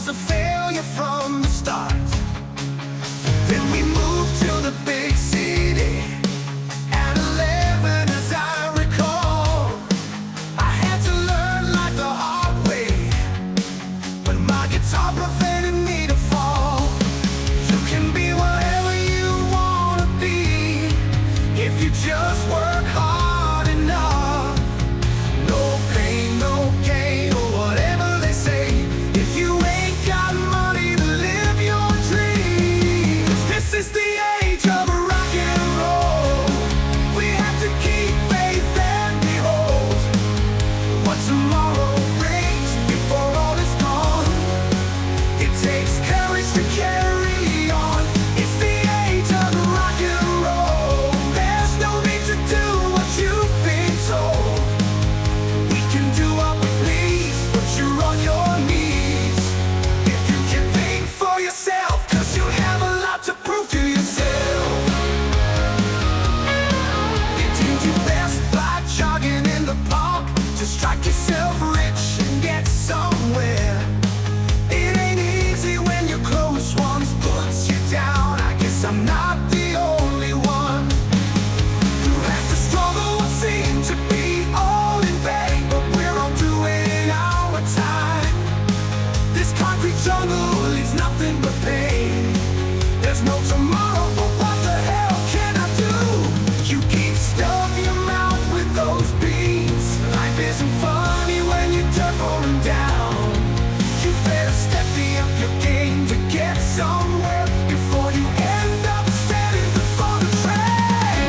was a failure from the start. Then we moved to the big city at 11, as I recall. I had to learn like the hard way, but my guitar prevented me to fall. You can be whatever you wanna be if you just work hard enough. No pain, no gain, or whatever they say. If you ain't got money to live your dreams, this is the age of rock and roll. We have to keep faith and behold what tomorrow brings before all is gone. It takes courage to carry on. It's the age of rock and roll. There's no need to do what you've been told. We can do what we please, but you're on your knees if you can think for yourself, 'cause you have a lot to prove to yourself. You do your best by jogging in the park to strike yourself rich and get somewhere. It ain't easy when your close ones puts you down. I guess I'm not the only one who has to struggle what seemed to be all in vain, but we're all doing our time. This concrete jungle is nothing but pain. There's no tomorrow, but what the hell can I do? You keep stuffing your mouth with those beans. Life isn't funny when you turn for them down. You better step up your game to get somewhere before you end up standing before the train.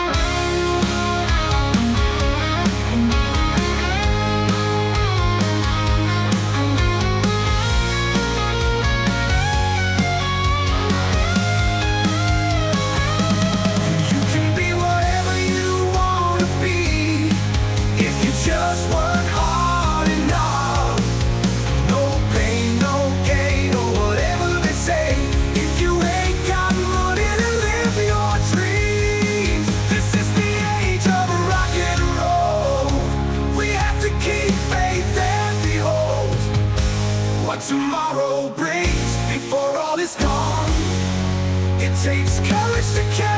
You can be whatever you wanna be if you just work hard enough. No pain, no gain, or whatever they say. If you ain't got money to live your dreams, this is the age of rock and roll. We have to keep faith and behold what tomorrow brings before all is gone. It takes courage to carry